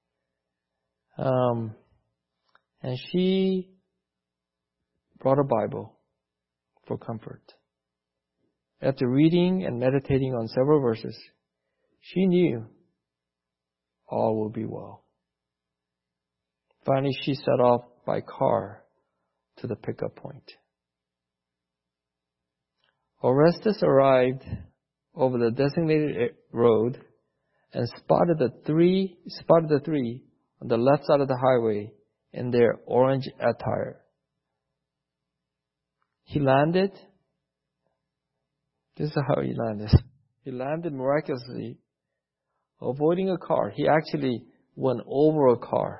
And she brought a Bible for comfort. After reading and meditating on several verses, she knew all will be well. Finally, she set off by car to the pickup point. Orestes arrived over the designated road and spotted the three on the left side of the highway in their orange attire. He landed This is how he landed. He landed miraculously, avoiding a car. He actually went over a car.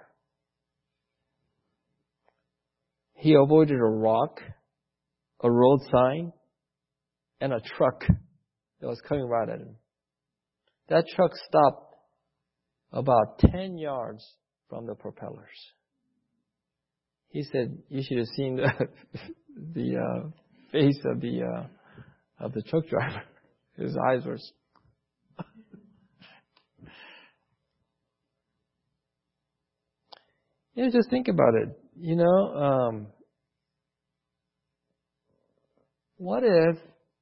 He avoided a rock, a road sign, and a truck that was coming right at him. That truck stopped about 10 yards from the propellers. He said, "You should have seen the face of the truck driver. His eyes were." Just think about it. What if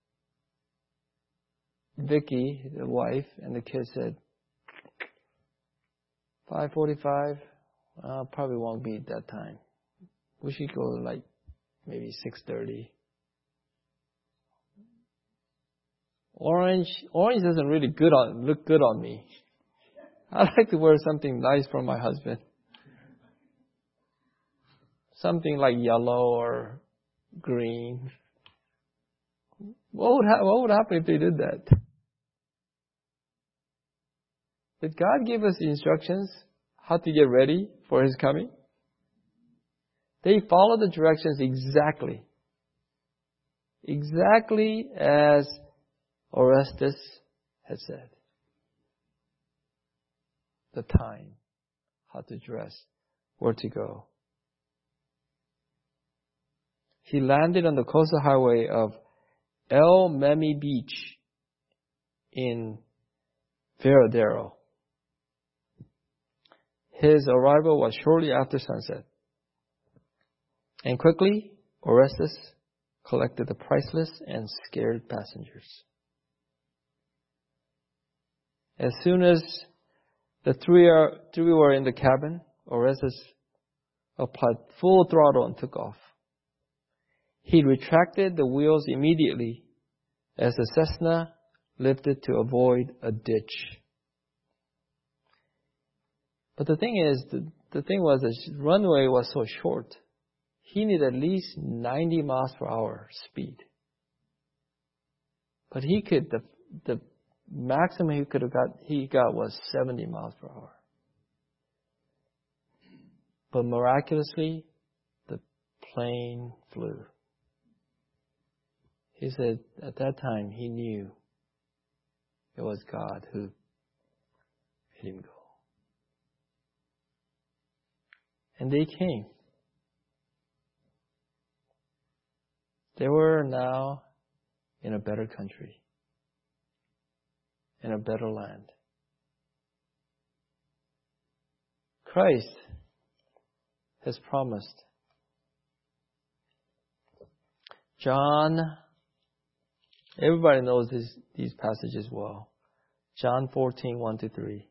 Vicky, the wife, and the kids said, 5:45, probably won't be at that time. We should go like maybe 6:30. Orange doesn't really look good on me. I like to wear something nice for my husband. Something like yellow or green. What would happen if they did that? Did God give us instructions how to get ready for His coming? They followed the directions exactly as Orestes had said. The time, how to dress, where to go. He landed on the coastal highway of El Memi Beach in Veradero. His arrival was shortly after sunset. And quickly, Orestes collected the priceless and scared passengers. As soon as the three were in the cabin, Orestes applied full throttle and took off. He retracted the wheels immediately as the Cessna lifted to avoid a ditch. But the thing was the runway was so short. He needed at least 90 miles per hour speed. But the maximum he got was 70 miles per hour. But miraculously, the plane flew. He said at that time he knew it was God who made him go. And they came. They were now in a better country, in a better land. Christ has promised. John, everybody knows these passages well. John 14, 1-3.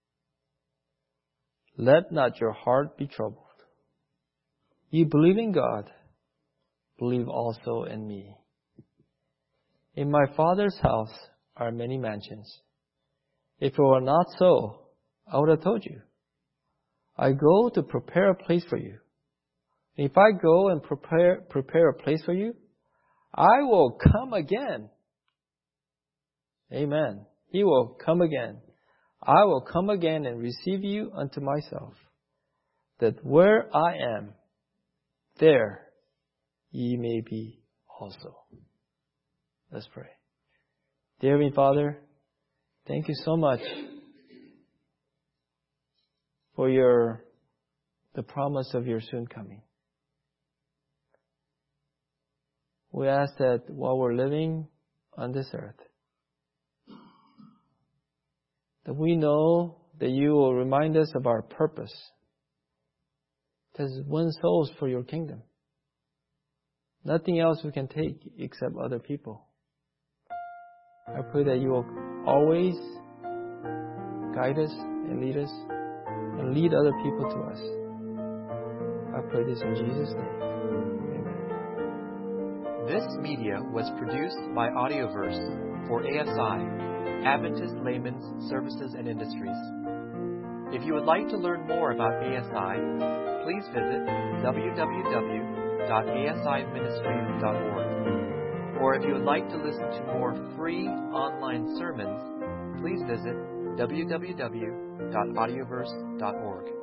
Let not your heart be troubled. You believe in God, believe also in me. In my Father's house are many mansions. If it were not so, I would have told you. I go to prepare a place for you. If I go and prepare a place for you, I will come again. Amen. He will come again. I will come again and receive you unto myself, that where I am, there ye may be also. Let's pray. Dear Heavenly Father, thank you so much for the promise of your soon coming. We ask that while we're living on this earth, that we know that you will remind us of our purpose, to win souls for your kingdom. Nothing else we can take except other people. I pray that you will always guide us and lead us and lead other people to us. I pray this in Jesus' name. Amen. This media was produced by Audioverse for ASI, Adventist Layman's Services and Industries. If you would like to learn more about ASI, please visit www.asiministries.org Or if you would like to listen to more free online sermons, please visit www.audioverse.org.